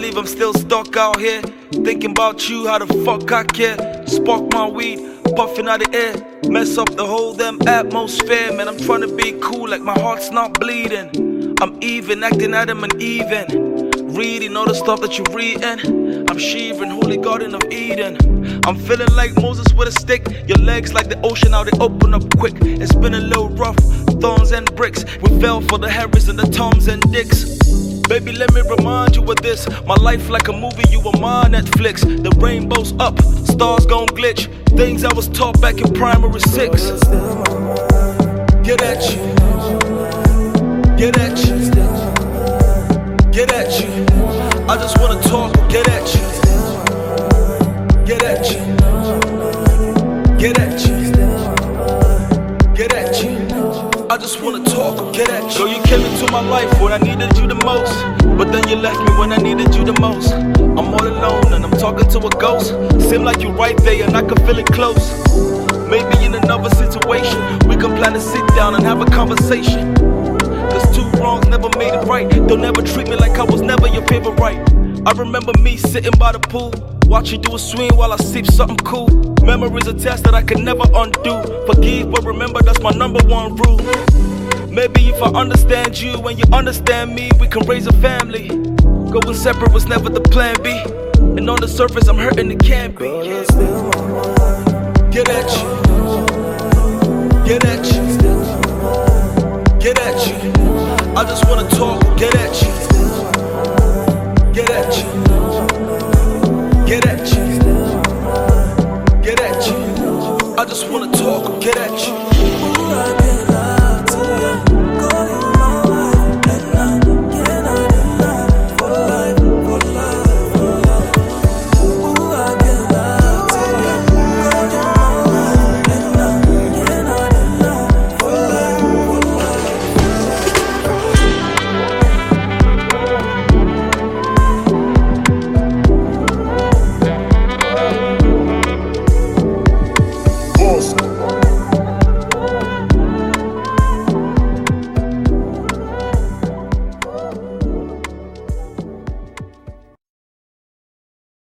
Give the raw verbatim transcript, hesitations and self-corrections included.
believe I'm still stuck out here, thinking about you, how the fuck I care. Spark my weed, puffing out the air, mess up the whole damn atmosphere. Man, I'm trying to be cool like my heart's not bleeding. I'm even, acting Adam and even, reading all the stuff that you're reading. I'm shivering, holy garden of Eden. I'm feeling like Moses with a stick. Your legs like the ocean, how they open up quick. It's been a little rough, thorns and bricks. We fell for the Harrys and the Toms and Dicks. Baby, let me remind you of this. My life like a movie, you were my Netflix. The rainbow's up, stars gon' glitch. Things I was taught back in primary six. Get at you. Get at you. Get at you. I just wanna talk. Get at you. Get at you. Get at you. Get at you. I just wanna talk. Get at you. Girl, you came into my life when I needed you the most, but then you left me when I needed you the most. I'm all alone and I'm talking to a ghost. Seem like you're right there and I can feel it close. Maybe in another situation we can plan to sit down and have a conversation. Cause two wrongs never made it right. Don't ever treat me like I was never your favorite right. I remember me sitting by the pool, watch you do a swing while I sip something cool. Memories are tests that I can never undo. Forgive but remember, that's my number one rule. Maybe if I understand you and you understand me, we can raise a family. Going separate was never the plan B, and on the surface I'm hurting, it can't be. Get at you. Get at you. Get at you. I just wanna talk. Get at you. Get at you. Get at you. Get at you. I just wanna talk. Get at you.